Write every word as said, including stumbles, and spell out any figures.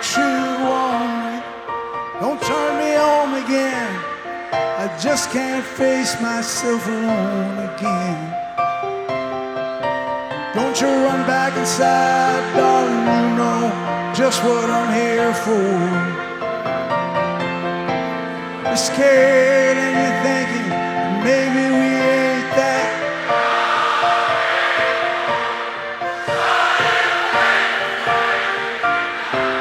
you want me. Don't turn me on again. I just can't face myself alone again. Don't you run back inside, darling, you know just what I'm here for. You're scared and you